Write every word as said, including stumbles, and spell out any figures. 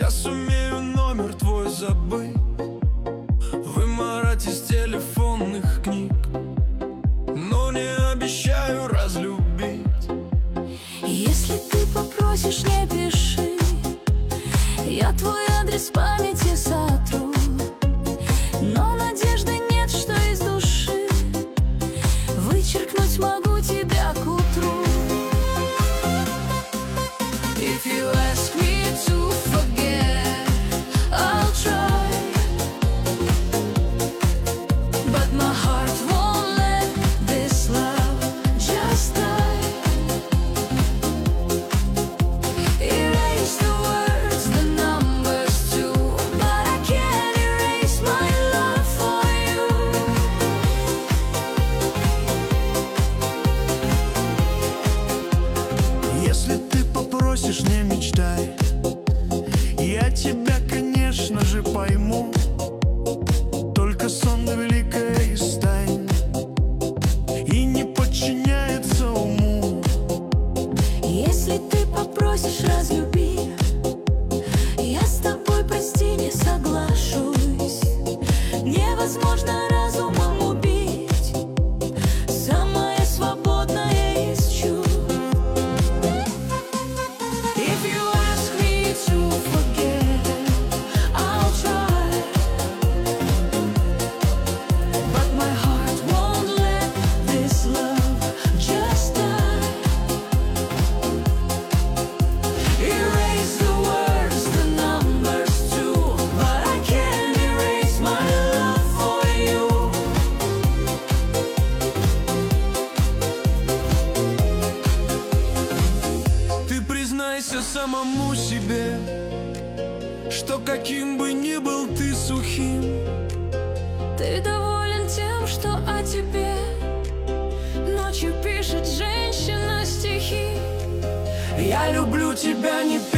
Я сумею номер твой забыть, вымарать из телефонных книг, но не обещаю разлюбить. Если ты попросишь, не пиши, я твой адрес в памяти сотру, но надежды нет, что из души вычеркнуть могу тебя к утру. If you ask me to forget, I'll try, but my heart won't let this love just die. Erase the words, the numbers too, but I can't erase my love for you. Если ты попросишь, не мечтай, я тебя, конечно же, пойму. Только сон великая из тайн и не подчиняется уму. Если ты попросишь, разлюби, я с тобой, прости, не соглашусь. Невозможно разумом убить самое свободное из чувств. If you ask me to forget, I'll try, but my heart won't let this love just die. Erase the words, the numbers too, but I can't erase my love for you. Ты признайся самому себе, что каким бы ни был ты сухим, Ты доволен тем, что о тебе ночью пишет женщина стихи. я люблю тебя не